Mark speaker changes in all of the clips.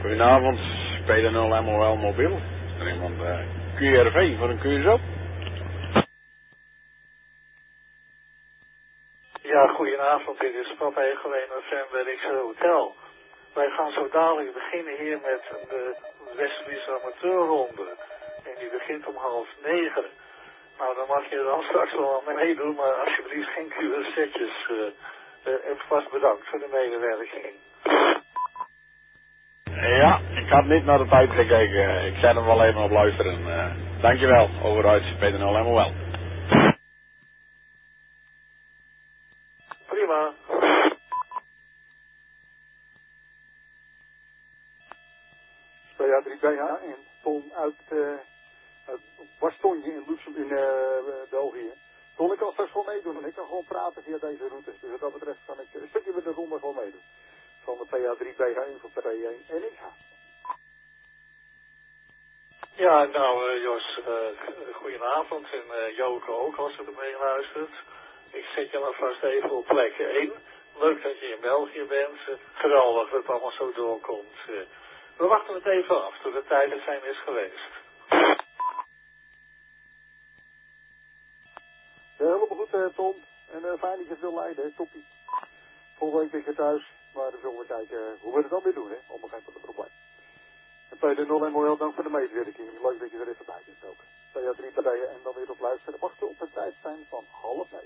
Speaker 1: Goedenavond, Peter 0 MOL mobiel. Is er iemand QRV voor een QSO?
Speaker 2: Ja, goedenavond. Dit is Papa Egelijn November X Hotel. Wij gaan zo dadelijk beginnen hier met de West-Friese amateurronde. En die begint om 8:30. Nou, dan mag je dan straks wel aan meedoen, maar alsjeblieft geen QS'tjes. En vast bedankt voor de medewerking.
Speaker 1: Ja, ik had niet naar de tijd gekeken. Ik zet hem wel even op luisteren. Dankjewel, overuit, Peter 0 MOL.
Speaker 2: Prima.
Speaker 3: PA3BH en Ton uit Bastonje in België. Ton, ik kan straks gewoon meedoen en ik kan gewoon praten via deze route. Dus wat dat betreft kan ik een stukje met de ronde gewoon meedoen. Van de PA3BH voor P1 en ik ga.
Speaker 2: Ja, nou Jos, goedenavond en Joke ook als je ermee luistert. Ik zet je alvast even op plek 1. Leuk dat je in België bent. Geweldig dat het allemaal zo doorkomt. We wachten het even af tot de tijden zijn is geweest.
Speaker 3: Ja, helemaal goed Tom. En fijn dat je het wil leiden, toppie. Volgende week ben ik weer thuis. Maar dan zullen we kijken hoe we het dan weer doen, hè. Onbegrijpelijk het probleem. En Peter 0 MOL, dank voor de medewerking. Leuk dat je er even bij bent ook. PA3 partijen en dan weer op luisteren. Wachten op de tijd zijn van 8:30.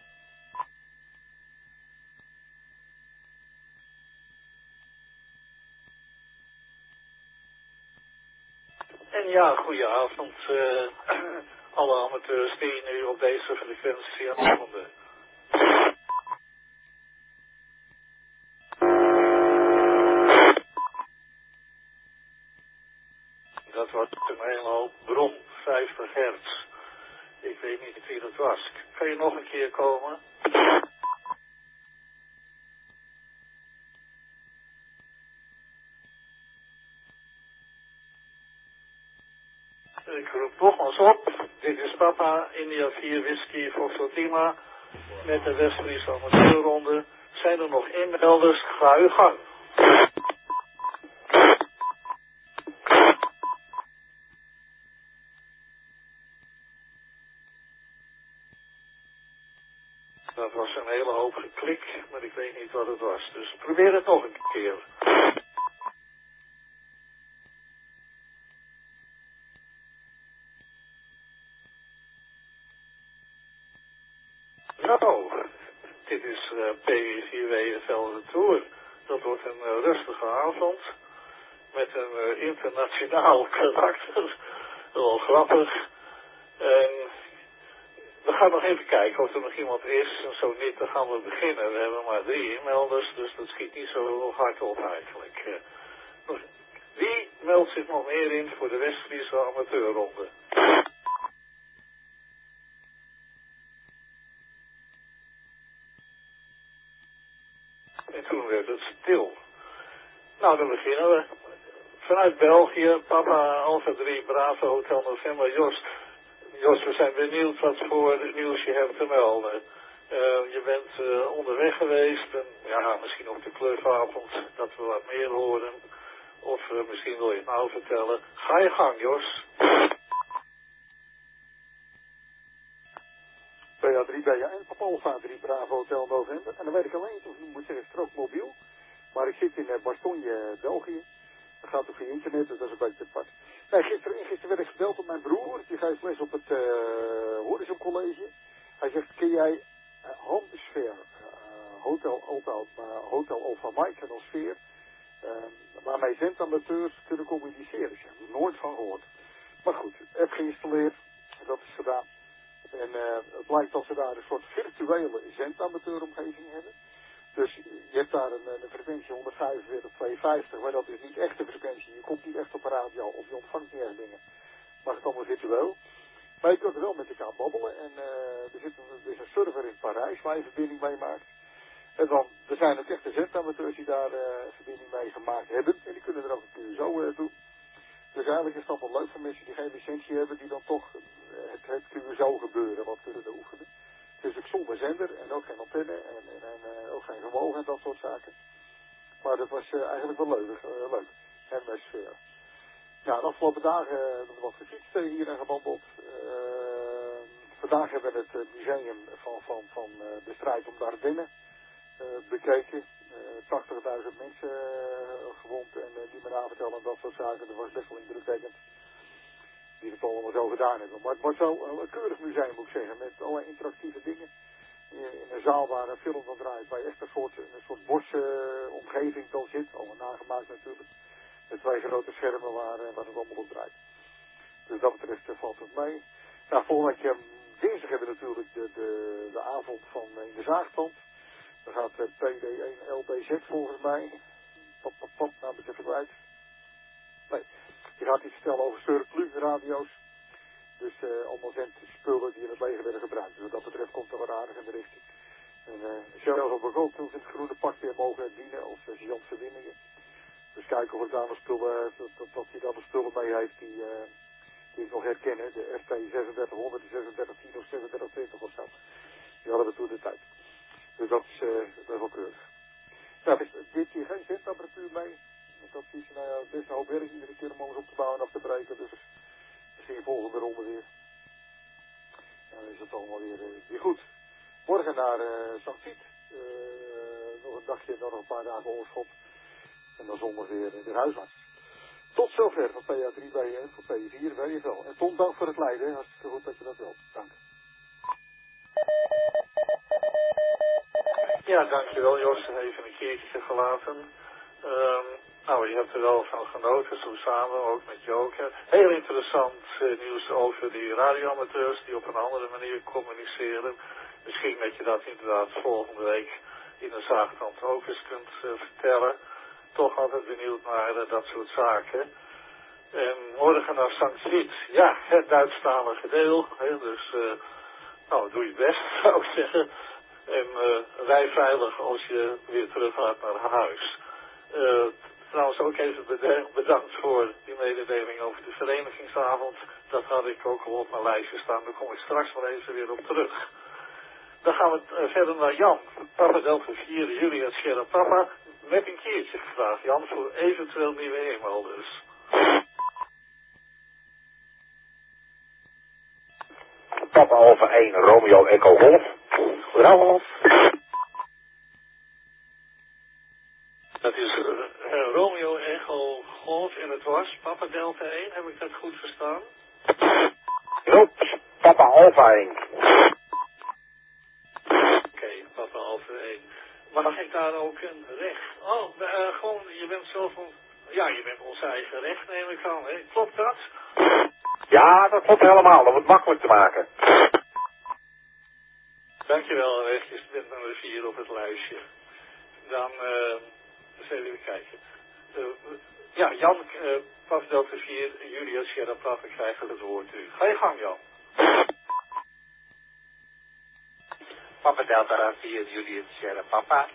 Speaker 2: En ja, goedenavond. Alle amateurs die nu op deze frequentie aan het vonden. Dat was een hele hoop bron, 50 hertz. Ik weet niet wie dat was. Kan je nog een keer komen? Ik roep nogmaals op. Dit is Papa, India 4 Whisky Foxtrot Lima. Met de West-Friese amateurronde. Zijn er nog inmelders? Ga uw gang. Dat was een hele hoop geklik, maar ik weet niet wat het was. Dus probeer het nog een keer. Nou, dit is PW4W Velden Tour. Dat wordt een rustige avond. Met een internationaal karakter. Wel grappig. En we gaan nog even kijken of er nog iemand is. En zo niet, dan gaan we beginnen. We hebben maar 3 inmelders, dus dat schiet niet zo hard op eigenlijk. Wie meldt zich nog meer in voor de West-Friese amateurronde? En toen werd het stil. Nou, dan beginnen we. Vanuit België, Papa Alpha 3, Bravo Hotel November, Jos. Jos, we zijn benieuwd wat voor nieuws je hebt te melden. Je bent onderweg geweest en ja, misschien op de clubavond dat we wat meer horen. Of misschien wil je het nou vertellen. Ga je gang, Jos.
Speaker 3: PA3BH en Papa Alpha 3 Bravo Hotel November. En dan weet ik alleen niet of ik moet zeggen strook mobiel. Maar ik zit in Bastonje, België. Dat gaat ook via internet, dus dat is een beetje apart. Nee, gisteren werd ik gebeld op mijn broer. Die geeft les op het Horizon College. Hij zegt, ken jij Handsfeer, Hotel Alpha Mike en Sfeer, waarmee zendamateurs kunnen communiceren. Ik heb er nooit van gehoord. Maar goed, app geïnstalleerd, en dat is gedaan. En het blijkt dat ze daar een soort virtuele zendamateuromgeving hebben. Dus je hebt daar een frequentie 145, 250, maar dat is niet echt de frequentie. Je komt niet echt op een radio of je ontvangt niet echt dingen. Maar het is allemaal virtueel. Maar je kunt er wel met elkaar babbelen. En er is een server in Parijs waar je verbinding mee maakt. En dan, er zijn ook echte zendamateurs die daar verbinding mee gemaakt hebben. En die kunnen er ook een keer zo doen. Dus eigenlijk is het allemaal leuk voor mensen die geen licentie hebben, die dan toch het QSO gebeuren wat kunnen oefenen. Het is ook zonder zender en ook geen antenne en ook geen vermogen en dat soort zaken. Maar dat was eigenlijk wel leuk. Hermesfeer. Ja, de afgelopen dagen hebben we wat gefietst hier en gewandeld. Vandaag hebben we het museum van de strijd om de Ardennen bekeken. 80.000 mensen gewond en die me navertellen en dat soort zaken. Dat was best wel indrukwekkend. Die het allemaal zo gedaan hebben. Maar het wordt wel een keurig museum, moet ik zeggen, met allerlei interactieve dingen. In een zaal waar een film van draait, waar je echt een soort bosomgeving dan zit. Allemaal nagemaakt natuurlijk. Met 2 grote schermen waar het allemaal op draait. Dus dat betreft valt het mee. Nou, volgende week dinsdag hebben we natuurlijk de avond van in de zaagstand. Dan gaat PD1 LBZ volgens mij. Nou ben ik even kwijt. Nee, die gaat iets vertellen over surplus radio's. Dus allemaal zendspullen die in het leger werden gebruikt. Dus wat dat betreft komt er wat aardig in de richting. En zelfs op ik ook in het groene pak weer mogen dienen als Jan Verwinningen. Dus kijken of ik daar nog spullen, dat hij daar nog spullen mee heeft die ik nog herkennen. De FT 3600, de 3610 of 3620 of zo. Die hadden we toen de tijd. Dus dat is wel keurig. Nou, er is dit keer geen zendapparatuur mee. Dat is best een hoop werk iedere keer om alles op te bouwen en af te breken. Dus misschien volgende ronde weer. En dan is het allemaal weer goed. Morgen naar St. Piet. Nog een dagje, nog een paar dagen oorschot. En dan zondag weer huisarts. Tot zover van PA3 bij en voor P4 WFL. En Ton, dank voor het leiden. Hartstikke goed dat je dat wilt. Dank.
Speaker 2: Ja, dankjewel Jos. Even een keertje gelaten. Nou, je hebt er wel van genoten, zo samen, ook met Joker. Heel interessant nieuws over die radioamateurs die op een andere manier communiceren. Misschien dat je dat inderdaad volgende week in de zaagstand ook eens kunt vertellen. Toch altijd benieuwd naar dat soort zaken. En morgen naar St. Vith. Ja, het Duitsstalige deel. Dus, nou, doe je best, zou ik zeggen. En rij veilig als je weer terug gaat naar huis. Trouwens ook even bedankt voor die mededeling over de verenigingsavond. Dat had ik ook al op mijn lijstje staan. Daar kom ik straks maar even weer op terug. Dan gaan we verder naar Jan. Papa Delta 4 juli uit Sierra Papa. Met een keertje gevraagd, Jan, voor eventueel nieuwe e-mailers.
Speaker 4: Papa Alpha 1 Romeo Echo Golf. Goedenavond.
Speaker 2: Dat is Romeo Echo Golf en het was Papa Delta 1, heb ik dat goed verstaan?
Speaker 4: Klopt, Papa Alpha 1.
Speaker 2: Oké, Papa Alpha 1. Mag ik daar ook een recht? Oh, gewoon, je bent zelf ja, je bent onze eigen recht, neem ik aan, hè? Klopt dat?
Speaker 4: Ja, dat klopt helemaal, dat wordt makkelijk te maken.
Speaker 2: Dankjewel, rechtjes, je bent nummer 4 op het lijstje. Dan, eens even kijken. Ja, Jan, Papa Delta 4, Julia Sierra Papa, krijgen het woord u. Ga je gang, Jan.
Speaker 5: Papa Delta 4, Julia Sierra Papa.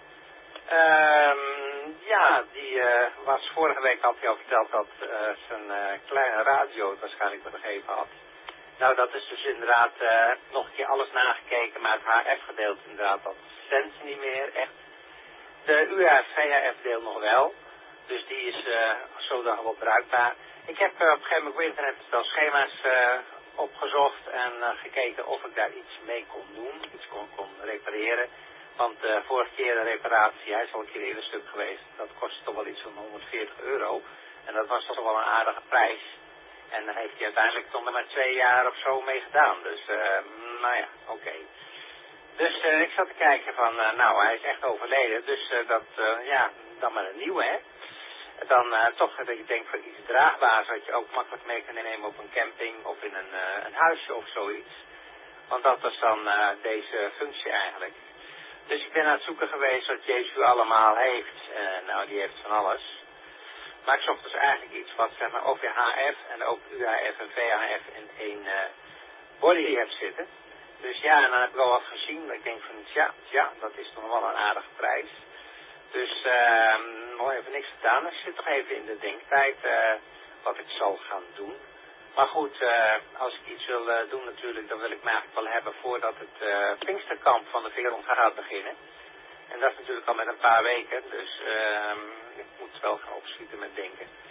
Speaker 5: Ja, die was vorige week, had hij al verteld dat zijn kleine radio het waarschijnlijk begeven had. Nou, dat is dus inderdaad nog een keer alles nagekeken, maar het HF-gedeelte inderdaad, dat zendt niet meer echt. De UHF-VHF-deel nog wel, dus die is zodanig wel bruikbaar. Ik heb op een gegeven moment op internet wel schema's opgezocht en gekeken of ik daar iets mee kon doen, iets kon repareren. Want de vorige keer de reparatie, hij is al een keer eerder stuk geweest, dat kostte toch wel iets van €140. En dat was toch wel een aardige prijs. En daar heeft hij uiteindelijk toch maar 2 jaar of zo mee gedaan. Dus, nou ja, oké. Dus ik zat te kijken van, nou, hij is echt overleden. Dus ja, dan maar een nieuwe, hè. Dan toch dat je denkt van iets draagbaars, wat je ook makkelijk mee kan nemen op een camping of in een huisje of zoiets. Want dat was dan deze functie eigenlijk. Dus ik ben aan het zoeken geweest wat Jezus allemaal heeft. Nou, die heeft van alles. Maar ik zocht dus eigenlijk iets wat, zeg maar, ook weer HF en ook UHF en VHF in één body heeft zitten. Dus ja, en dan heb ik al wat gezien. Ik denk van, ja, dat is toch wel een aardige prijs. Dus nog even niks gedaan. Ik zit toch even in de denktijd wat ik zal gaan doen. Maar goed, als ik iets wil doen natuurlijk, dan wil ik me eigenlijk wel hebben voordat het Pinksterkamp van de Wereld gaat beginnen. En dat is natuurlijk al met een paar weken, dus ik moet wel gaan opschieten met denken.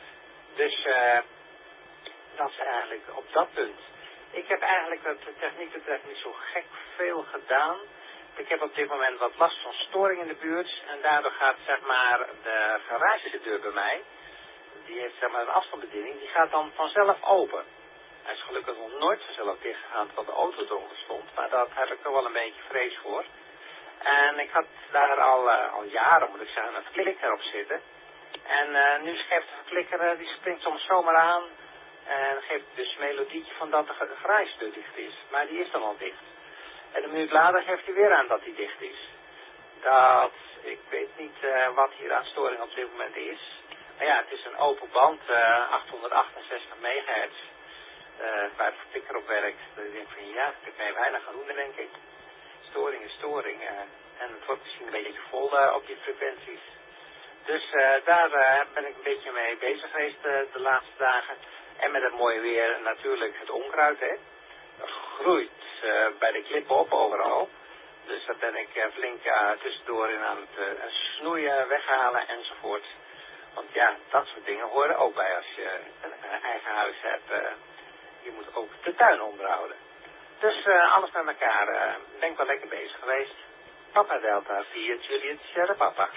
Speaker 5: Dus dat is eigenlijk op dat punt. Ik heb eigenlijk wat de techniek betreft niet zo gek veel gedaan. Ik heb op dit moment wat last van storing in de buurt. En daardoor gaat zeg maar de garagedeur bij mij. Die heeft zeg maar een afstandsbediening. Die gaat dan vanzelf open. Hij is gelukkig nog nooit vanzelf dichtgegaan terwijl de auto eronder stond. Maar daar heb ik toch wel een beetje vrees voor. En ik had daar al jaren, moet ik zeggen, een verklikker op zitten. En nu geeft de verklikker, die springt soms zomaar aan. En geeft dus een melodietje van dat de garagedeur dicht is. Maar die is dan al dicht. En een minuut later geeft hij weer aan dat hij dicht is. Ik weet niet wat hier aan storing op dit moment is. Maar ja, het is een open band, 868 megahertz. Waar de verklikker op werkt. Dus ik denk van ja, ik heb mij weinig aan doen, denk ik. Storing is storing. En het wordt misschien een beetje vol op die frequenties. Dus daar ben ik een beetje mee bezig geweest de laatste dagen. En met het mooie weer natuurlijk het onkruid, hè. Dat groeit bij de klippen op overal. Dus daar ben ik flink tussendoor in aan het snoeien, weghalen enzovoort. Want ja, dat soort dingen horen ook bij als je een eigen huis hebt. Je moet ook de tuin onderhouden. Dus alles met elkaar ben ik wel lekker bezig geweest. Papa Delta 4, Juliet, Sierra Papa.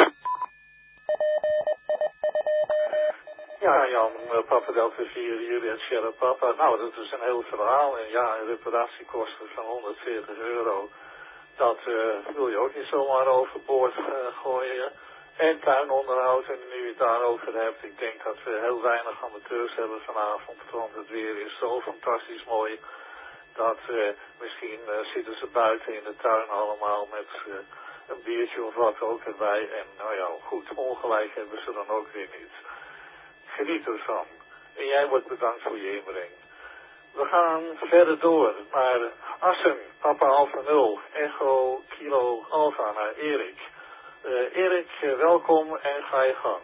Speaker 2: Ja, Jan, Papa Delta 4, Juliet, Sierra Papa. Nou, dat is een heel verhaal. En ja, een reparatiekosten van €140. Dat wil je ook niet zomaar overboord gooien. En tuinonderhoud, en nu je het daarover hebt, ik denk dat we heel weinig amateurs hebben vanavond, want het weer is zo fantastisch mooi, dat misschien zitten ze buiten in de tuin allemaal met een biertje of wat ook erbij. En nou ja, goed, ongelijk hebben ze dan ook weer niet. Geniet ervan. En jij wordt bedankt voor je inbreng. We gaan verder door naar Assen, Papa Alpha 0, Echo Kilo Alpha naar Erik. Erik, welkom en ga je gang.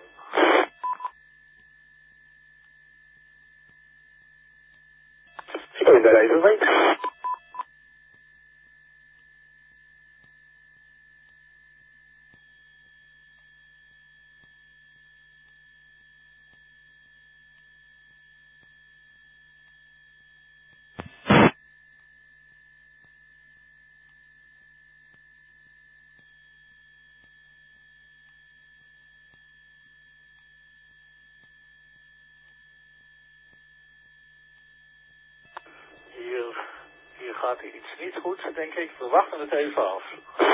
Speaker 4: Ik ben daar even mee.
Speaker 2: Hier gaat iets niet goed, denk ik. We wachten het even af.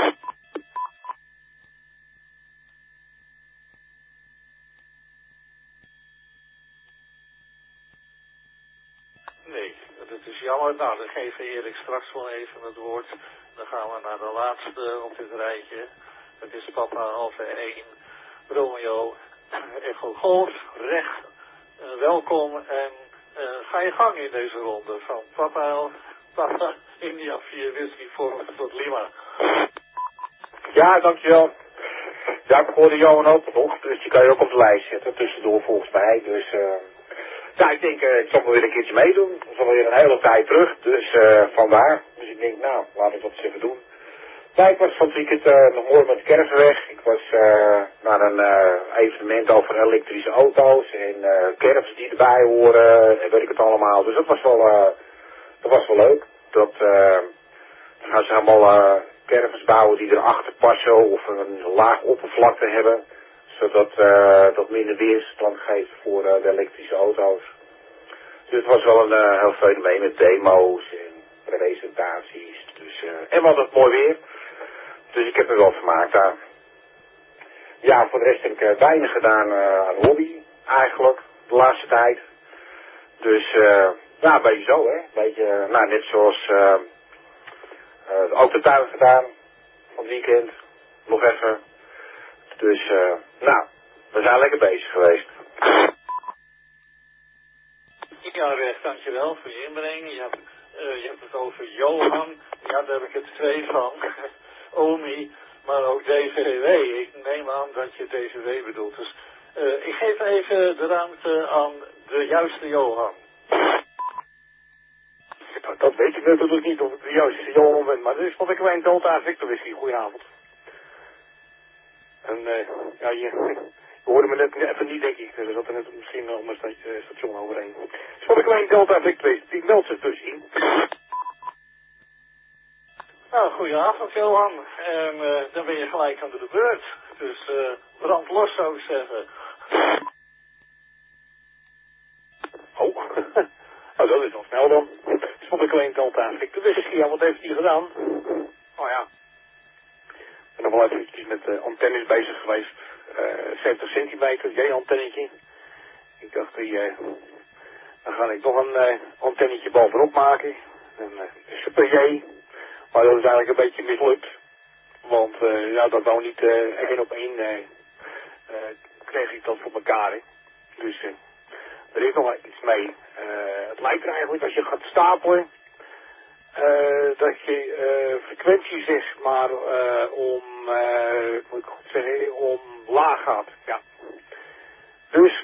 Speaker 2: Nee, dat is jammer. Nou, dan geven we Erik straks wel even het woord. Dan gaan we naar de laatste op dit rijtje. Dat is Papa Alpha 1, Romeo, Echo Golf, recht. Welkom en ga je gang in deze ronde van Papa India 4 Whisky voor tot Lima.
Speaker 4: Ja, dankjewel. Ja, ik hoorde Johan ook nog, dus die kan je ook op de lijst zetten, tussendoor volgens mij. Dus ja, ik denk, ik zal wel weer een keertje meedoen. Dat is alweer een hele tijd terug, dus vandaar. Dus ik denk, nou, laat ik dat eens even doen. Ja, ik was van het weekend nog mooi met de Kerfweg. Ik was naar een evenement over elektrische auto's en kerfs die erbij horen en weet ik het allemaal. Dus dat was wel leuk. Dan gaan ze allemaal kerfs bouwen die erachter passen of een laag oppervlakte hebben. Zodat dat minder weerstand geeft voor de elektrische auto's. Dus het was wel een heel fenomeen met demo's en presentaties. Dus, en we hadden het mooi weer. Dus ik heb er wel vermaakt daar. Ja, voor de rest heb ik weinig gedaan aan hobby, eigenlijk, de laatste tijd. Dus, ja, een beetje zo, hè. Een beetje, nou, net zoals ook de tuin gedaan, van het weekend, nog even. Dus, nou, we zijn lekker bezig geweest.
Speaker 2: Ja, recht, dankjewel voor je inbreng. Je hebt het over Johan. Ja, daar heb ik het twee van. Omi, maar ook DVW. Ik neem aan dat je DVW bedoelt. Dus ik geef even de ruimte aan de juiste Johan.
Speaker 6: Dat weet ik natuurlijk niet of ik de juiste Johan ben, maar dit is wat ik bij een Delta Victor Whisky. Goedenavond. En ja, je hoorde me net even niet, denk ik. Er zat er net misschien nog een station overheen. Sponteklein Delta Victor, die meldt zich dus in.
Speaker 2: Nou, goedenavond Johan. En dan ben je gelijk aan de beurt. Dus brand los zou ik zeggen.
Speaker 6: Oh, nou dat is nog snel dan. Sponteklein Delta Victor, dus ja, wat heeft hij gedaan? Oh ja. Ik ben nog wel eventjes met antennes bezig geweest. 70 centimeter, J-antennetje. Ik dacht, dan ga ik nog een antennetje bovenop maken. Een Super J. Maar dat is eigenlijk een beetje mislukt. Want ja, dat wou niet 1 op 1 kreeg ik dat voor elkaar. Hè. Dus er is nog wel iets mee. Het lijkt er eigenlijk als je gaat stapelen. Dat je frequentie zeg maar moet ik goed zeggen, om laag gaat. Ja. Dus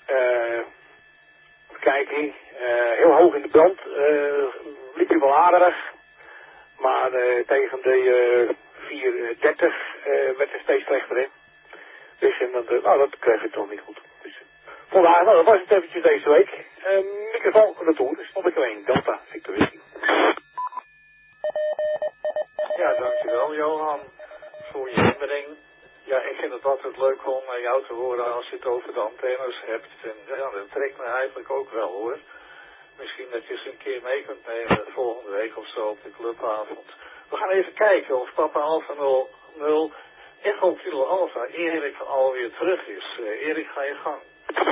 Speaker 6: kijk, heel hoog in de brand liep je wel aardig. Maar tegen de 430 werd het steeds slechter in. Dus dat kreeg ik toch niet goed. Dus, vandaar, dat was het eventjes deze week. Microfoon retour, dus stond ik er een Delta Victor Whisky.
Speaker 2: Ja, dankjewel Johan voor je inbreng. Ja, ik vind het altijd leuk om jou te horen als je het over de antennes hebt. En ja, dat trekt me eigenlijk ook wel hoor. Misschien dat je ze een keer mee kunt nemen volgende week of zo op de clubavond. We gaan even kijken of Papa Alpha 00 Echo Kilo Alpha Erik alweer terug is. Erik, ga je gang.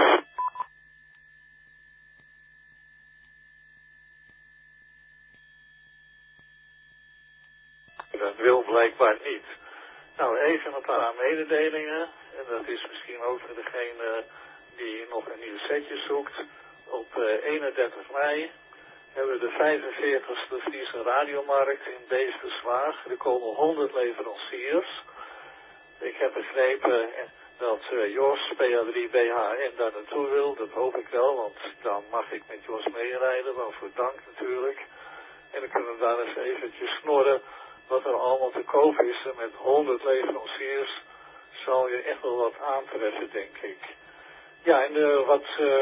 Speaker 2: Dat wil blijkbaar niet. Nou, even een paar mededelingen. En dat is misschien ook voor degene die nog een nieuw setje zoekt. Op 31 mei hebben we de 45ste Friese radiomarkt in Beesterswaag. Er komen 100 leveranciers. Ik heb begrepen dat Jos, PA3BHN, daar naartoe wil. Dat hoop ik wel, want dan mag ik met Jos meerijden. Waarvoor dank natuurlijk. En dan kunnen we daar eens eventjes snorren wat er allemaal te koop is. En met 100 leveranciers zal je echt wel wat aantreffen, denk ik. Ja, en wat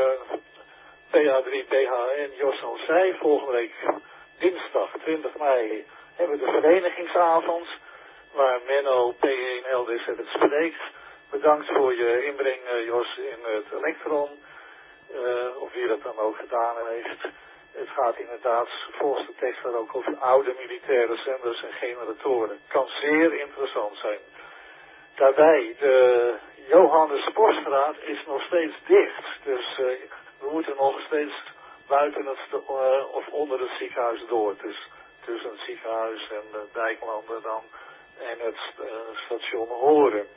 Speaker 2: PA3BHN Jos al zei, volgende week dinsdag 20 mei hebben we de verenigingsavond, waar Menno P1 LDZ het spreekt. Bedankt voor je inbreng, Jos, in het elektron, of wie dat dan ook gedaan heeft. Het gaat inderdaad volgens de tekst daar ook over oude militaire zenders en generatoren. Kan zeer interessant zijn. Daarbij, de Johannes Borstraat is nog steeds dicht. Dus we moeten nog steeds buiten het of onder het ziekenhuis door. Dus tussen het ziekenhuis en de Dijklanden dan en het station Horen.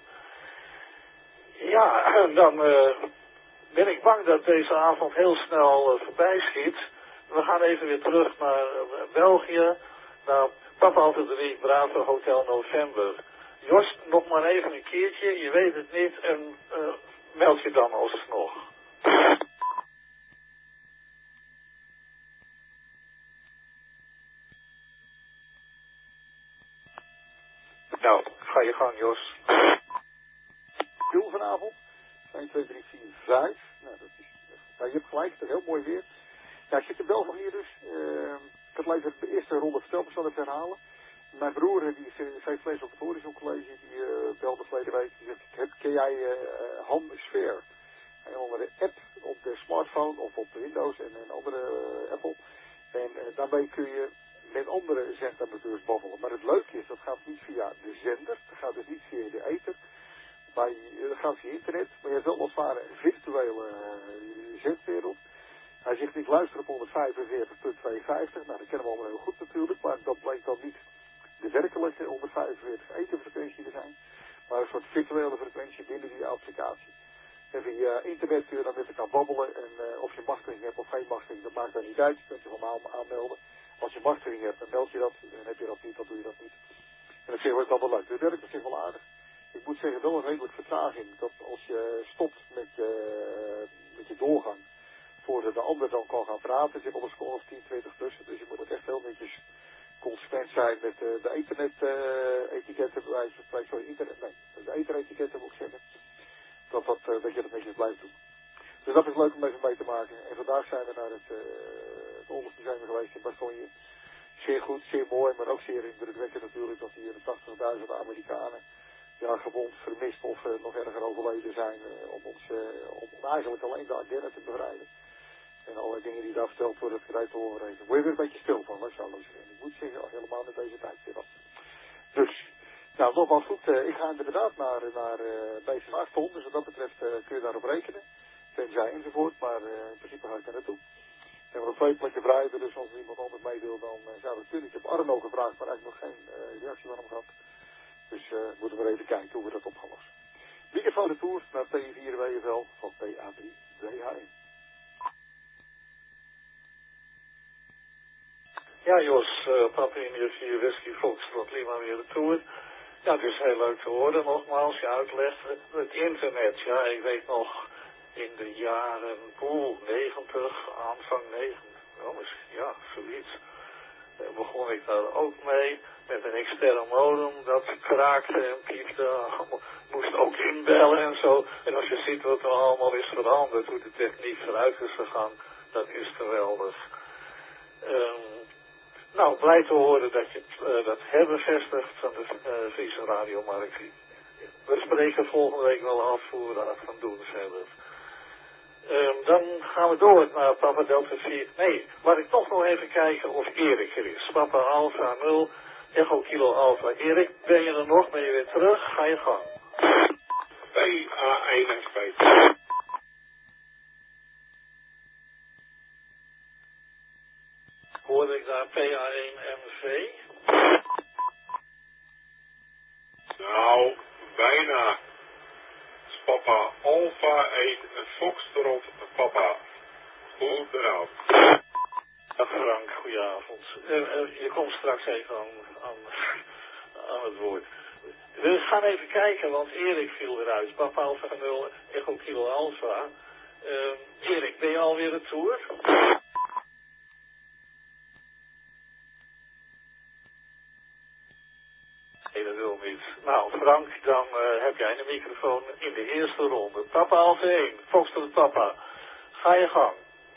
Speaker 2: Ja, dan ben ik bang dat deze avond heel snel voorbij schiet. We gaan even weer terug naar België. Naar Papa Alpha 3 Bravo Hotel November. Jos, nog maar even een keertje. Je weet het niet en meld je dan alsnog. Nou, ga je gang, Jos.
Speaker 3: Stil vanavond. 1, 2, 3, 4, 5. Nou, dat is, je hebt gelijk, het is heel mooi weer. Ja, ik zit in België hier dus. Ik had even de eerste ronde verteld, ik zal het herhalen. Mijn broer, die geeft les op het Horizon College, die belde verleden week. Die zegt, ken jij Hamsphere? Een andere app op de smartphone of op de Windows en een andere Apple. En daarmee kun je met andere zendamateurs babbelen. Maar het leuke is, dat gaat niet via de zender. Dat gaat dus niet via de ether. Dat gaat via internet. Maar je hebt wel als het ware een virtuele zendwereld. Hij zegt, ik luister op 145.250. Nou, dat kennen we allemaal heel goed natuurlijk. Maar dat blijkt dan niet de werkelijke 145 etherfrequentie te zijn. Maar een soort virtuele frequentie binnen die applicatie. En via internet kun je dan met elkaar babbelen. En of je machtiging hebt of geen machtiging, dat maakt dan niet uit. Je kunt je gewoon aanmelden. Als je machtiging hebt, dan meld je dat. En heb je dat niet, dan doe je dat niet. En dat wordt dan wel leuk. Dat werkt op zich wel aardig. Ik moet zeggen, wel een redelijk vertraging. Dat als je stopt met je doorgang, voordat de ander dan kan gaan praten, zit al een seconde of 10, 20 tussen. Dus je moet echt heel netjes consequent zijn met de ethernet-etiketten. De ether-etiketten moet ik zeggen. dat je dat netjes blijft doen. Dus dat is leuk om even mee te maken. En vandaag zijn we naar het Oorlogsmuseum geweest in Bastogne. Zeer goed, zeer mooi, maar ook zeer indrukwekkend natuurlijk dat hier 80.000 Amerikanen gewond, vermist of nog erger overleden zijn om eigenlijk alleen de Ardennen te bevrijden. En alle dingen die daar verteld worden, het rijdt te horen. Word je weer een beetje stil van, wat zou ik zeggen. Ik moet zeggen, helemaal met deze tijd weer. Dus, nou nogmaals goed, ik ga inderdaad naar deze 8 ton, dus wat dat betreft kun je daarop rekenen. Tenzij enzovoort, maar in principe ga ik daar naartoe. We hebben nog 2 plekken vrij, dus als er iemand anders mee wil, dan zou dat kunnen. Ik heb Arno gevraagd, maar eigenlijk nog geen reactie van hem gehad. Dus moeten we even kijken hoe we dat op gaan lossen. Weekend van de Tour naar T4 WFL van PA3 WHN.
Speaker 2: Ja, Jos, Papa India 4 Whisky Foxtrot Lima weer de Tour. Ja, het is heel leuk te horen, nogmaals, je uitlegt. Het internet, ja, ik weet nog in de jaren 90, aanvang 90, ja, zoiets. Begon ik daar ook mee met een externe modem dat kraakte en piepte, moest ook inbellen en zo. En als je ziet wat er allemaal is veranderd, hoe de techniek vooruit is gegaan, dat is geweldig. Nou, blij te horen dat je dat hebt bevestigd van de Friese radiomarkt. We spreken volgende week wel af hoe we dat gaan doen verder. Dan gaan we door naar Papa Delta 4. Nee, laat ik toch nog even kijken of Erik er is. Papa Alpha 0, Echo Kilo Alpha. Erik, ben je er nog? Ben je weer terug? Ga je gang.
Speaker 7: PA1 SP.
Speaker 2: Hoorde ik daar PA1 MV?
Speaker 7: Nou, bijna. Papa Alpha 1 Foxtrot Papa. Goedenavond.
Speaker 2: Dag Frank, goedenavond. Je komt straks even aan het woord. We gaan even kijken, want Erik viel eruit. Papa Alpha 0, Echo Kilo Alpha. Erik, ben je alweer de Tour? Nee, dat wil niet. Nou, Frank, dan heb jij de microfoon in de eerste ronde. Papa Alpha 1, Foxtrot Papa. Ga je gang.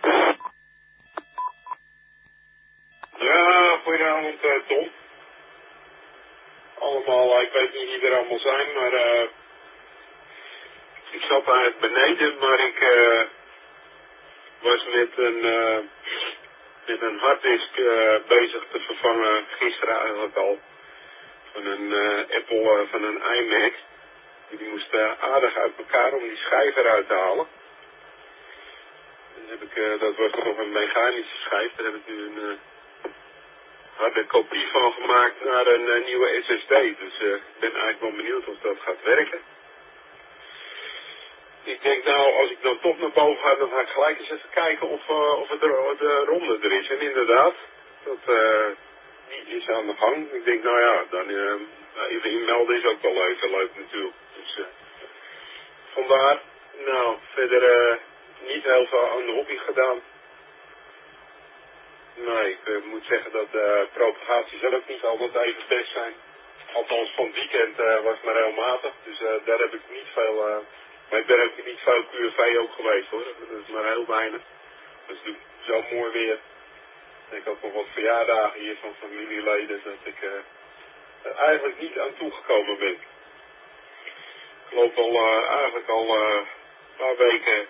Speaker 7: Ja, goedenavond Tom. Allemaal, ik weet niet wie er allemaal zijn, maar ik zat eigenlijk beneden, maar ik was met een harddisk bezig te vervangen, gisteren eigenlijk al, van een Apple, van een iMac. Die moest aardig uit elkaar om die schijf eruit te halen. Dan heb ik, dat was nog een mechanische schijf, daar heb ik nu een harde kopie van gemaakt naar een nieuwe SSD. Dus ik ben eigenlijk wel benieuwd of dat gaat werken. Ik denk nou, als ik dan toch naar boven ga, dan ga ik gelijk eens even kijken of het de ronde er is. En inderdaad, die is aan de gang. Ik denk nou ja, dan even inmelden is ook wel even leuk natuurlijk. Dus vandaar, nou verder niet heel veel aan de hobby gedaan. Nee, ik moet zeggen dat propagatie zal ook niet altijd even best zijn. Althans van het weekend was het maar heel matig, dus daar heb ik niet veel... maar ik ben ook niet veel QFV ook geweest hoor, dat is maar heel weinig. Dus het is zo mooi weer. Ik had nog wat verjaardagen hier van familieleden dat ik er eigenlijk niet aan toegekomen ben. Ik loop eigenlijk al een paar weken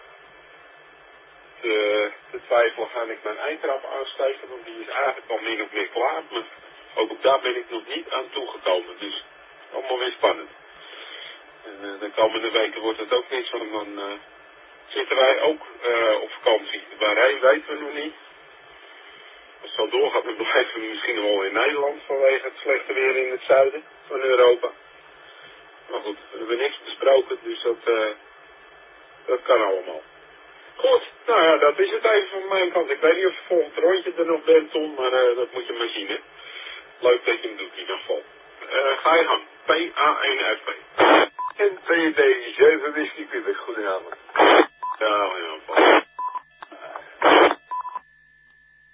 Speaker 7: te twijfelen, ga ik mijn eindtrap aansteken, want die is eigenlijk al min of meer klaar. Maar ook daar ben ik nog niet aan toegekomen, dus allemaal weer spannend. En de komende weken wordt het ook niks, want dan zitten wij ook op vakantie. Waarheen weten we nog niet. Als het zo doorgaat, dan blijven we misschien wel in Nederland vanwege het slechte weer in het zuiden van Europa. Maar goed, we hebben niks besproken, dus dat kan allemaal. Goed, nou ja, dat is het even van mijn kant. Ik weet niet of het volgend rondje er nog bent, Tom, maar dat moet je maar zien, hè. Leuk dat je hem doet in ieder geval. Ga je gang. PA1SP.
Speaker 8: En PD7 Whisky Quebec, goedenavond.
Speaker 7: Ja, goedenavond.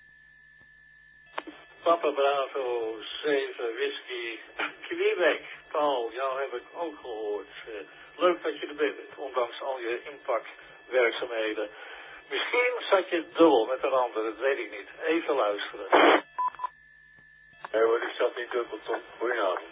Speaker 2: Papa Bravo 7 Whisky Quebec. Paul, jou heb ik ook gehoord. Leuk dat je er bent, ondanks al je inpakwerkzaamheden. Misschien zat je dubbel met een ander, dat weet ik niet. Even luisteren.
Speaker 8: Nee hoor, ik zat niet dubbel, Tom. Goedenavond.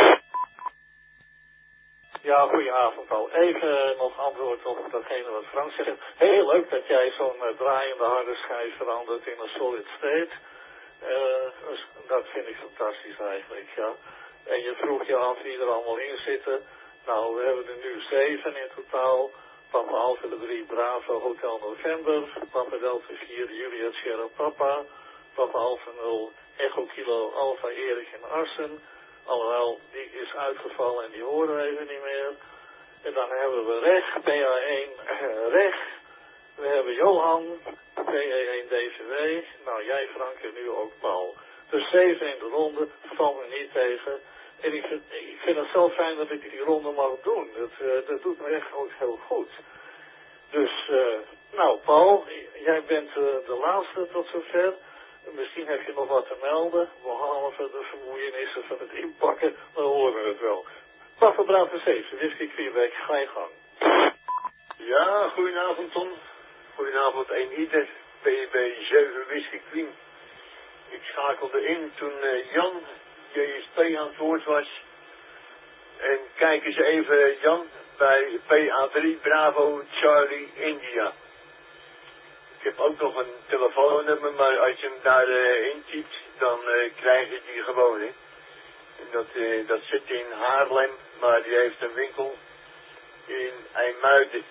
Speaker 2: Ja, goedenavond Paul. Even nog antwoord op datgene wat Frank zegt. Heel leuk dat jij zo'n draaiende harde schijf verandert in een solid state. Dus dat vind ik fantastisch eigenlijk, ja. En je vroeg je af wie er allemaal in zitten. Nou, we hebben er nu 7 in totaal. Papa Alpha 3 Bravo Hotel November. Papa Delta 4 Juliet Sierra Papa. Papa Alpha 0 Echo Kilo Alpha Erik in Arsen. Alhoewel, die is uitgevallen en die horen we even niet meer. En dan hebben we Reg, PA1 Reg. We hebben Johan, PE1 DVW. Nou, jij Frank en nu ook Paul. Dus 7 in de ronde, valt me niet tegen. En ik vind het zo fijn dat ik die ronde mag doen. Dat doet me echt ook heel goed. Dus, nou Paul, jij bent de laatste tot zover. Misschien heb je nog wat te melden, behalve de vermoeienissen van het inpakken, dan horen we het wel. Papa Bravo 7, Whisky Quebec, ga je gang.
Speaker 8: Ja, goedenavond Tom. Goedenavond een ieder. PB 7 Whisky Queen. Ik schakelde in toen Jan JSP aan het woord was. En kijk eens even Jan bij PA3 Bravo Charlie India. Ik heb ook nog een telefoonnummer, maar als je hem daar intypt, dan krijg je die gewoon. Hè. En dat zit in Haarlem, maar die heeft een winkel in IJmuiden.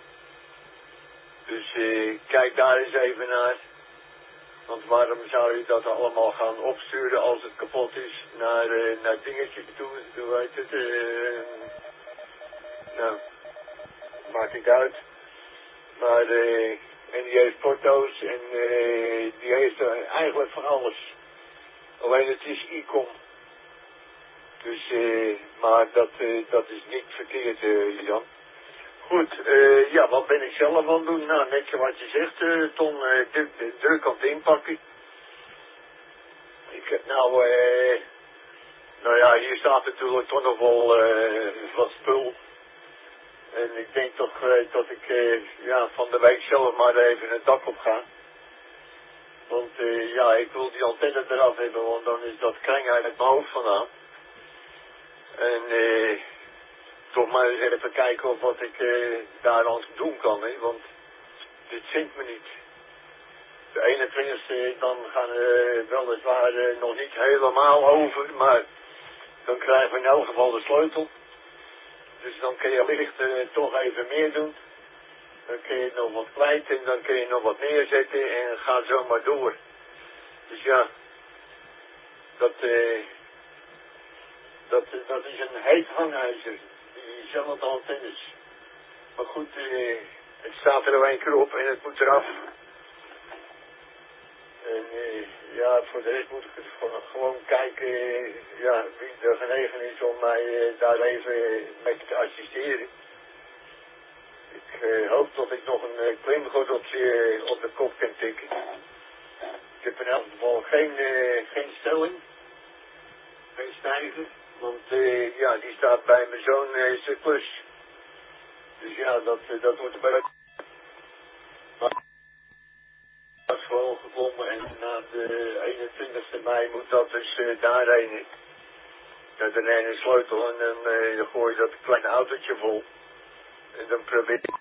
Speaker 8: Dus kijk daar eens even naar. Want waarom zou je dat allemaal gaan opsturen als het kapot is naar dingetjes toe, hoe heet het? Nou, maakt niet uit. Maar en die heeft foto's en die heeft eigenlijk van alles. Alleen het is e-com. Dus, maar dat is niet verkeerd, Jan. Goed, ja, wat ben ik zelf aan het doen? Nou, net zoals je zegt, Ton, druk aan het inpakken. Ik heb nou ja, hier staat natuurlijk toch nog wel wat spul. En ik denk toch dat ik ja, van de week zelf maar even het dak op ga. Want ja, ik wil die antenne eraf hebben, want dan is dat kreng uit mijn hoofd vandaan. En toch maar eens even kijken of wat ik daar aan doen kan, hè, want dit vindt me niet. De 21ste, dan gaan we weliswaar nog niet helemaal over, maar dan krijgen we in elk geval de sleutel. Dus dan kun je licht toch even meer doen. Dan kun je nog wat kwijt en dan kun je nog wat neerzetten en ga zo maar door. Dus ja, dat is een heet hangijzer. Diezelfde antennes. Maar goed, het staat er nog een keer op en het moet eraf. En ja, voor de rest moet ik het gewoon kijken ja, wie er genegen is om mij daar even mee te assisteren. Ik hoop dat ik nog een klimgordeltje op de kop kan tikken. Ik heb in elk geval geen stelling. Geen stijger. Want ja, die staat bij mijn zoon cyclus. Dus ja, dat wordt erbij. Dat is gewoon gevonden en na de 21ste mei moet dat dus daarheen. Met een sleutel en dan gooi je dat kleine autootje vol. En dan probeer ik.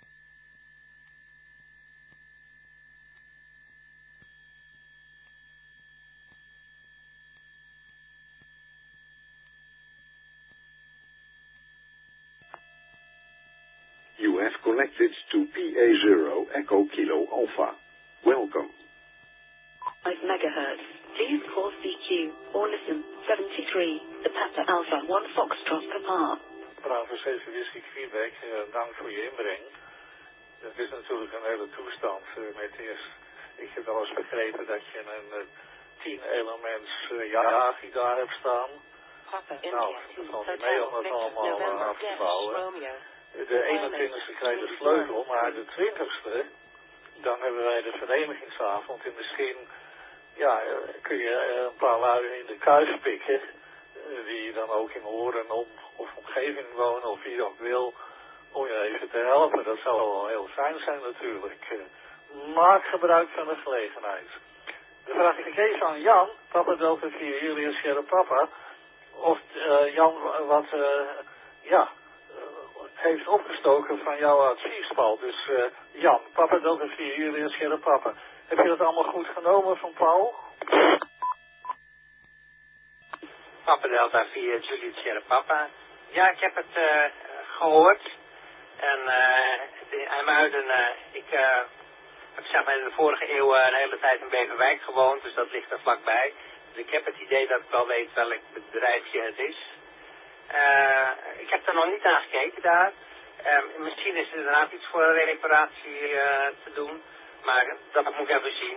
Speaker 9: You have connected to PA0 Echo Kilo Alpha. Welcome.
Speaker 10: 5 megahertz. Please call CQ or listen 73. The Papa Alpha 1 Foxtrot Papa.
Speaker 2: Bravo 7 Whisky Quebec, dank voor je inbreng. Het is natuurlijk een hele toestand met eerst. Ik heb wel eens begrepen dat je een 10 elements jaargitaar hebt staan. Nou, dat valt niet mee om dat allemaal af te bouwen. De 21ste krijgt de sleutel, maar de 20ste, dan hebben wij de verenigingsavond en misschien, ja, kun je een paar lui in de kuif pikken. die dan ook in Horen of omgeving wonen, of wie ook wil, om je even te helpen. Dat zou wel heel fijn zijn natuurlijk. Maak gebruik van de gelegenheid. Dan vraag ik even aan Jan, Papa Delta 4, Julius Sierra Papa, of Jan wat heeft opgestoken van jouw adviespal. Dus Jan, Papa Delta 4, Julius Sierra Papa. Heb je dat allemaal goed genomen van Paul?
Speaker 5: Papa Delta 4, Julius Sierra Papa. Ja, ik heb het gehoord. En in IJmuiden, ik heb zeg maar in de vorige eeuw een hele tijd in Beverwijk gewoond, dus dat ligt er vlakbij. Dus ik heb het idee dat ik wel weet welk bedrijfje het is. Ik heb er nog niet naar gekeken daar. Misschien is er inderdaad iets voor een reparatie te doen, maar dat moet ik even zien.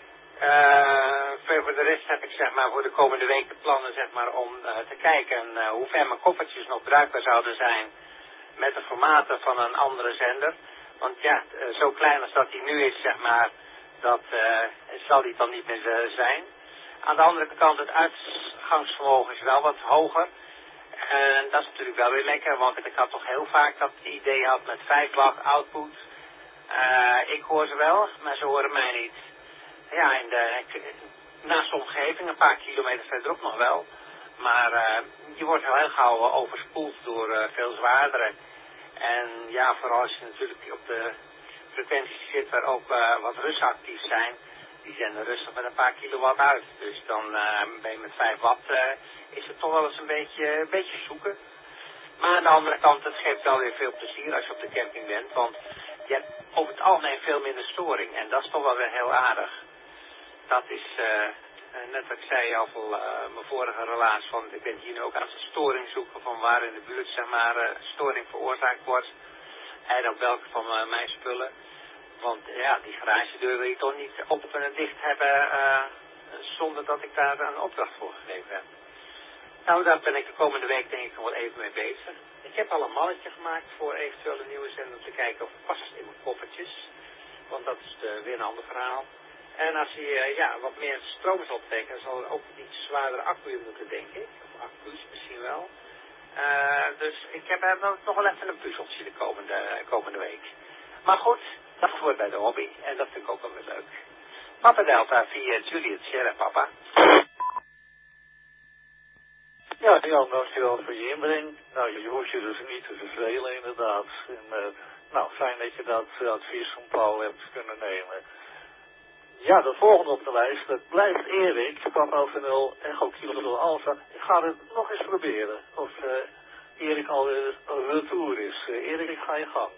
Speaker 5: Voor de rest heb ik zeg maar voor de komende weken plannen zeg maar om te kijken hoe ver mijn koffertjes nog bruikbaar zouden zijn met de formaten van een andere zender. Want ja, zo klein als dat die nu is zeg maar, dat zal die dan niet meer zijn. Aan de andere kant het uitgangsvermogen is wel wat hoger. En dat is natuurlijk wel weer lekker, want ik had toch heel vaak dat idee had met 5 lag output. Ik hoor ze wel, maar ze horen mij niet. Ja, naast de omgeving, een paar kilometer verderop nog wel. Maar je wordt heel gauw overspoeld door veel zwaardere. En ja, vooral als je natuurlijk op de frequenties zit waar ook wat Russen actief zijn. Die zenden rustig met een paar kilowatt uit. Dus dan ben je met 5 watt, is het toch wel eens een beetje zoeken. Maar aan de andere kant, het geeft wel weer veel plezier als je op de camping bent. Want je hebt over het algemeen veel minder storing. En dat is toch wel weer heel aardig. Dat is, net wat ik zei over mijn vorige relaas, van ik ben hier nu ook aan het storing zoeken van waar in de buurt zeg maar storing veroorzaakt wordt. En ook welke van mijn spullen. Want ja, die garagedeur wil je toch niet open en dicht hebben zonder dat ik daar een opdracht voor gegeven heb. Nou, daar ben ik de komende week denk ik nog wel even mee bezig. Ik heb al een malletje gemaakt voor eventueel een nieuwe zender om te kijken of het past in mijn koffertjes. Want dat is weer een ander verhaal. En als je wat meer stroom zal trekken, zal er ook een iets zwaardere accu in moeten, denk ik. Of accu's misschien wel. Dus ik heb nog wel even een puzzeltje de komende week. Maar goed, dat hoort bij de hobby. En dat vind ik ook wel weer leuk. Papa Delta via Juliet Sierra Papa.
Speaker 2: Ja, Jan, dankjewel voor je inbreng. Nou, je hoeft je dus niet te vervelen inderdaad. En, nou, fijn dat je dat advies van Paul hebt kunnen nemen. Ja, de volgende op de lijst, dat blijft Erik, Papa Alpha 0, Echo Kilo Alpha. Ik ga het nog eens proberen. Of Erik al retour is. Erik, ik ga je gang.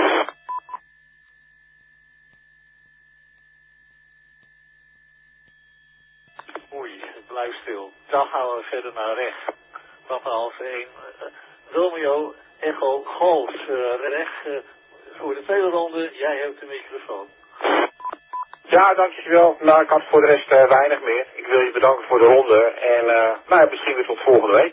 Speaker 2: Oei, het blijft stil. Dan gaan we verder naar rechts. Papa Alpha 1, Romeo, Echo, Golf, recht. Voor de tweede ronde, jij hebt de microfoon.
Speaker 4: Ja, dankjewel. Nou, ik had voor de rest weinig meer. Ik wil je bedanken voor de ronde. En nou ja, misschien weer tot volgende week.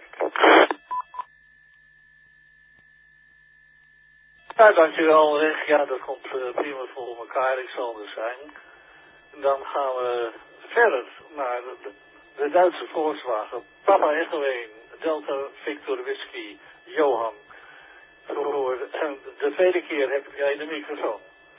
Speaker 2: Ja, dankjewel, Reg. Ja, dat komt prima voor elkaar. Ik zal er zijn. En dan gaan we verder naar de Duitse Volkswagen. Papa Echo 1, Delta Victor Whisky, Johan. Voor de tweede keer heb jij de microfoon.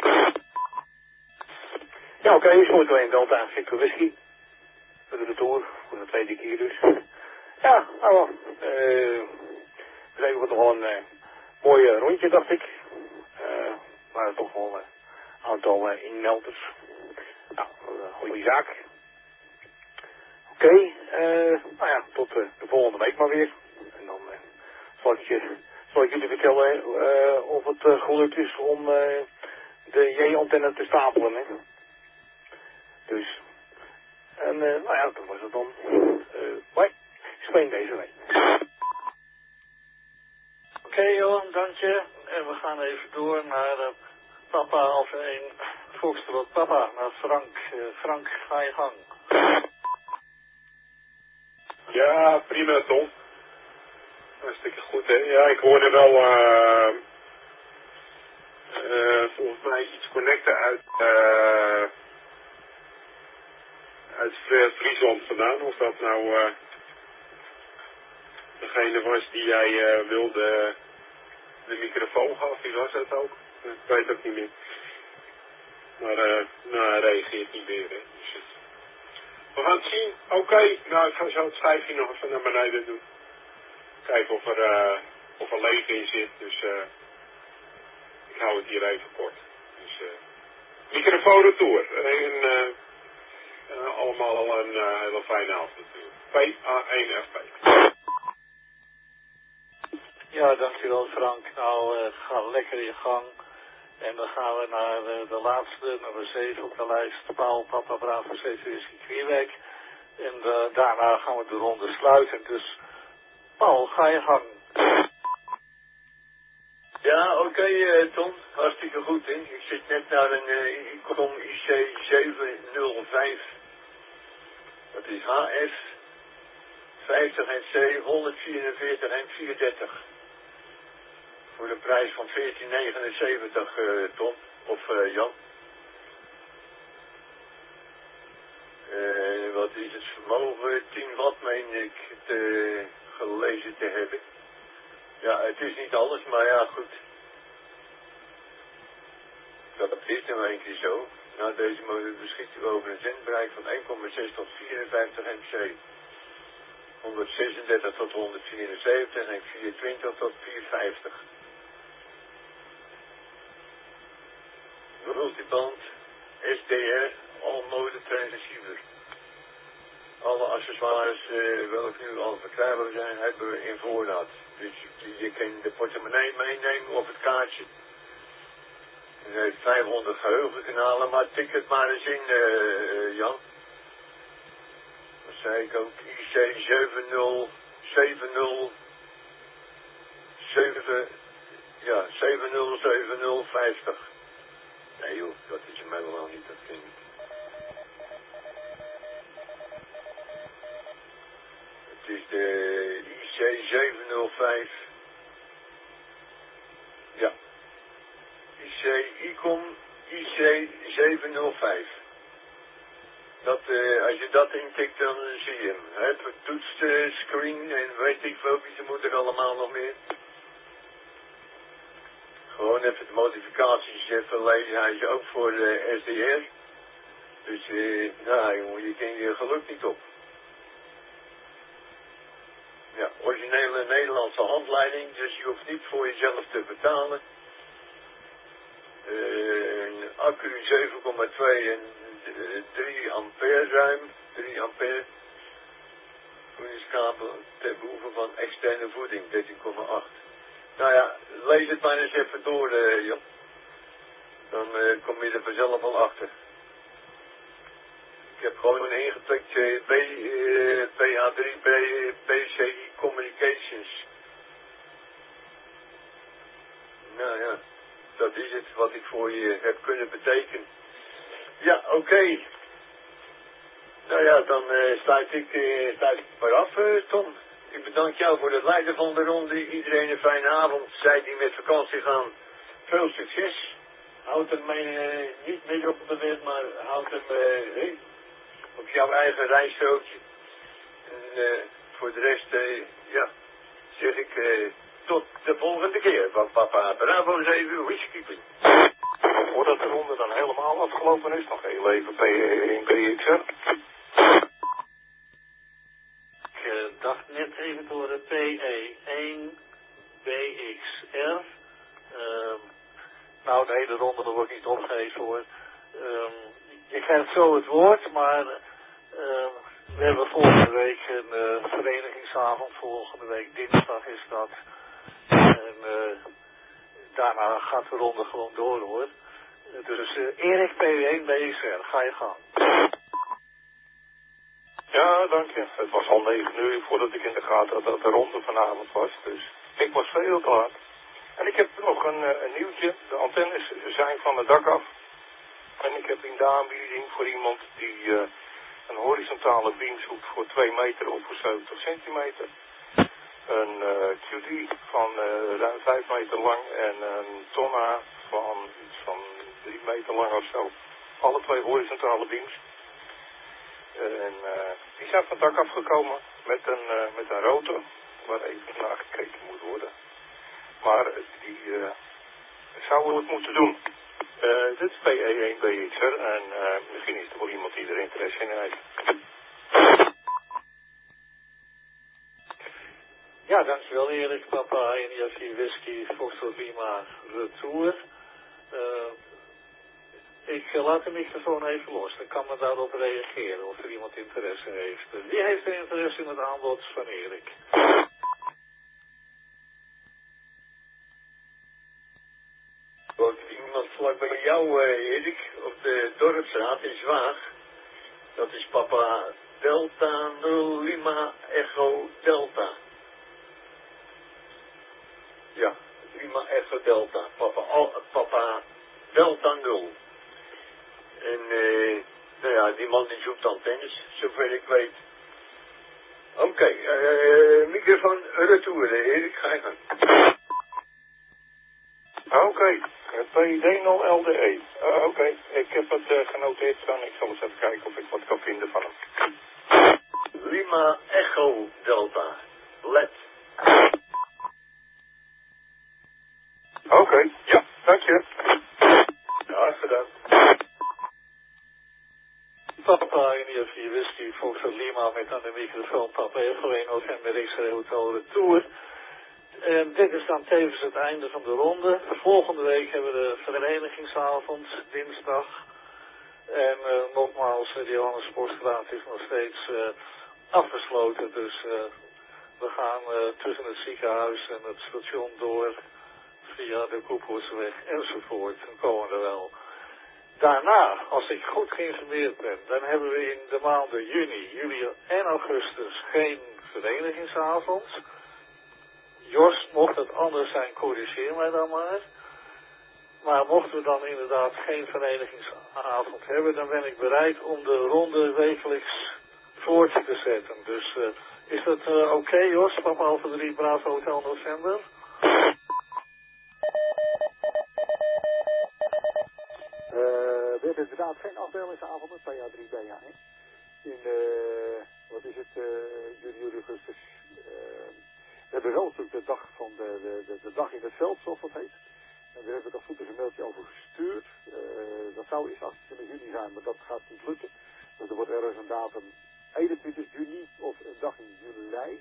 Speaker 6: Ja, oké, is goed alleen Delta Victor Whisky. We doen de tour, voor de tweede keer dus. Ja, nou, we deden nog wel een mooi rondje, dacht ik. Maar toch wel een aantal inmelders. Nou, goede zaak. Oké, nou ja, tot de volgende week maar weer. En dan zal ik jullie vertellen of het gelukt is om de J-antenne te stapelen. Hè. Dus, en nou ja, dat was het dan. Bye, speel deze week.
Speaker 2: Oké, Johan, dank je. En we gaan even door naar Papa Alpha 1, Foxtrot Papa, naar Frank. Frank, ga je gang.
Speaker 7: Ja, prima Tom. Hartstikke goed hè. Ja, ik hoorde wel volgens mij iets connecten uit Friesland vandaan. Of dat nou degene was die jij wilde de microfoon gaf, wie was dat ook? Ik weet ook niet meer. Maar nou, hij reageert niet meer. Hè. Dus, we gaan het zien. Oké, nou ik ga zo het schijfje nog even naar beneden doen. Kijken of er leeg in zit. Dus ik hou het hier even kort. Dus microfoon retour. Allemaal al een hele fijne avond natuurlijk. PA1FP.
Speaker 2: Ja, dankjewel Frank. Nou, ga lekker in gang. En dan gaan we naar de laatste, nummer 7 op de lijst. Paul, Papa, Bravo, 7 Whisky Kwierwijk. En daarna gaan we de ronde sluiten. Dus Paul, ga je gang.
Speaker 8: Ja, oké, Tom. Hartstikke goed, hè. Ik zit net naar een Icom IC 705. Dat is HF 50 NC 144 en 430. Voor de prijs van 14,79, Tom. Of Jan. Wat is het vermogen? 10 watt, meen ik gelezen te hebben. Ja, het is niet alles, maar ja, goed. Dat is nou een keer zo. Nou, deze motor beschikt over een zendbereik van 1,6 tot 54 MC. 136 tot 174 en 420 tot 450. Multiband, SDR, all mode transceiver. Alle accessoires welke nu al verkrijgbaar zijn, hebben we in voorraad. Dus je kan de portemonnee meenemen of het kaartje. Het heeft 500 geheugenkanalen, maar tik het maar eens in, Jan. Dat zei ik ook, IC 707050. Nee joh, dat is hem helemaal niet, dat vind ik. Het is de IC 705. Ja. Icom IC 705. Dat, als je dat intikt, dan zie je hem. Het toetsscreen en weet ik veel wie ze moeten er allemaal nog meer. Gewoon even de modificaties even lezen. Hij is ook voor de SDR. Dus, nou jongen, je kent je geluk niet op. Ja, originele Nederlandse handleiding, dus je hoeft niet voor jezelf te betalen. Een accu 7,2 en 3 ampère ruim, 3 ampère. Voedingskabel ten behoeve van externe voeding, 13,8. Nou ja, lees het maar eens even door, Jan. Dan kom je er vanzelf al achter. Ik heb gewoon ingetikt PH3 PCI Communications. Nou ja, dat is het wat ik voor je heb kunnen betekenen. Ja, oké. Nou ja, dan sluit ik maar af, Tom. Ik bedank jou voor het leiden van de ronde. Iedereen een fijne avond. Zij die met vakantie gaan, veel succes. Houd hem niet meer op de weg, maar houd hem op jouw eigen rijstrookje. En voor de rest, ja, zeg ik tot de volgende keer. Van Papa Bravo 7 Whisky.
Speaker 6: Voordat de ronde dan helemaal afgelopen is, nog heel even P1 BXR.
Speaker 2: Ik dacht net even door de PE1 BXR. Nou, de hele ronde dat wordt niet opgegeven hoor. Je krijgt zo het woord, maar we hebben volgende week een verenigingsavond. Volgende week dinsdag is dat. En daarna gaat de ronde gewoon door hoor. Dus Erik PE1 BXR, ga je gang.
Speaker 6: Ja, dank je. Het was al 9 uur voordat ik in de gaten had dat de ronde vanavond was. Dus ik was veel te laat. En ik heb nog een nieuwtje. De antennes zijn van het dak af. En ik heb in de aanbieding voor iemand die een horizontale beam zoekt voor 2 meter of voor 70 centimeter. Een QD van ruim 5 meter lang en een Tonna van iets van 3 meter lang of zo. Alle 2 horizontale beams. En die zijn van het dak afgekomen met een rotor. waar even naar gekeken moet worden. Maar die zou het moeten doen. Dit is PE1BX'er en misschien is er wel iemand die er interesse in heeft.
Speaker 2: Ja, dankjewel Erik, Papa, India 4 Whisky, Foxtrot Lima, Retour. Ik laat de microfoon even los, dan kan men daarop reageren of er iemand interesse heeft. Wie heeft er interesse in het aanbod van Erik?
Speaker 8: Woont iemand vlak bij jou, Erik, op de Dorpsstraat in Zwaag. Dat is Papa Delta 0 Lima Echo Delta. Ja, Lima Echo Delta. Papa Delta 0. En nou ja, die man die zoekt antennes, zover ik weet. Oké, microfoon retour, Erik, ga je gang.
Speaker 6: Oké, PD0LDE. Oké, ik heb het genoteerd staan. Ik zal eens even kijken of ik wat kan vinden van hem.
Speaker 8: Lima Echo Delta. LED.
Speaker 6: Oké, ja, dank je.
Speaker 8: Ja, gedaan.
Speaker 2: Papa, India 4 Whisky, Foxtrot Lima met aan de microfoon Papa Echo 1 November X-Ray Hotel Retour. En dit is dan tevens het einde van de ronde. Volgende week hebben we de verenigingsavond, dinsdag. En nogmaals, de Johannessportstraat is nog steeds afgesloten. Dus we gaan tussen het ziekenhuis en het station door via de Koephoesweg enzovoort. Dan komen we er wel. Daarna, als ik goed geïnformeerd ben, dan hebben we in de maanden juni, juli en augustus geen verenigingsavond. Jos, mocht het anders zijn, corrigeer mij dan maar. Maar mochten we dan inderdaad geen verenigingsavond hebben, dan ben ik bereid om de ronde wekelijks voort te zetten. Dus is dat oké, Jos? Papa Alpha 3 Bravo Hotel November?
Speaker 3: We hebben inderdaad geen afdelingsavonden, 2A3 BH1. In, wat is het, juli, augustus. We hebben wel natuurlijk de dag van de dag in het veld, zoals dat heet. En we hebben daar voeters een mailtje over gestuurd. Dat zou eerst 28 juni zijn, maar dat gaat niet lukken. Dus er wordt ergens een datum 21 juni of een dag in juli.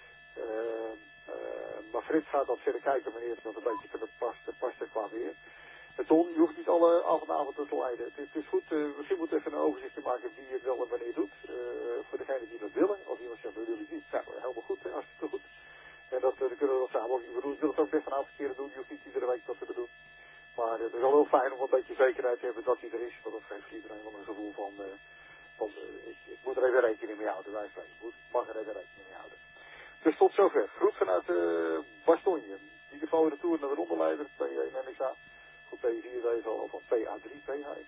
Speaker 3: Maar Frits gaat dat verder kijken wanneer dat een beetje past qua weer. En Ton, je hoeft niet alle avondavonden te leiden. Het is goed, misschien moet even een overzichtje maken wie het wel en wanneer doet. Voor degenen die dat willen. Als iemand zegt, dat wil ik niet. Nou, helemaal goed, hartstikke goed. En dat kunnen we dat samen ook. Ik bedoel, ik wil het ook best een aantal keren doen. Je hoeft niet iedere week dat te doen. Maar het is wel heel fijn om een beetje zekerheid te hebben dat hij er is. Want dat geeft iedereen wel een gevoel van ik moet er even rekening mee houden. Wij spreken. Ik mag er even rekening mee houden. Dus tot zover. Groet vanuit Bastonje. Microfoon retour naar de rondeleider. P1 NXA. Op P4 deze al van PA3 PH1.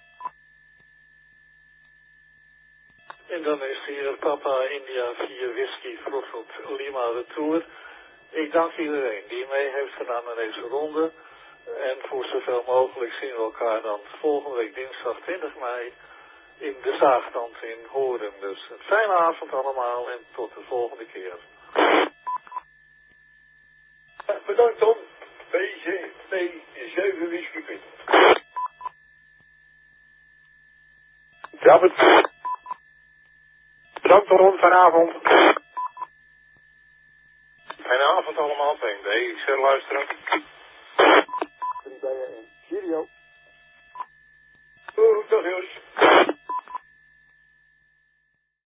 Speaker 2: En dan is hier Papa India 4 Whisky Foxtrot Lima Retour. Ik dank iedereen die mee heeft gedaan aan deze ronde. En voor zoveel mogelijk zien we elkaar dan volgende week dinsdag 20 mei in de Zaagtand in Horen. Dus een fijne avond allemaal en tot de volgende keer.
Speaker 8: Bedankt Tom. P7 Whisky Pit.
Speaker 6: Ja, bedankt Ron vanavond. Fijne avond allemaal, PNB. Ik zeg luisteren.
Speaker 3: 3 BN. Cheerio.
Speaker 8: Dag Jos.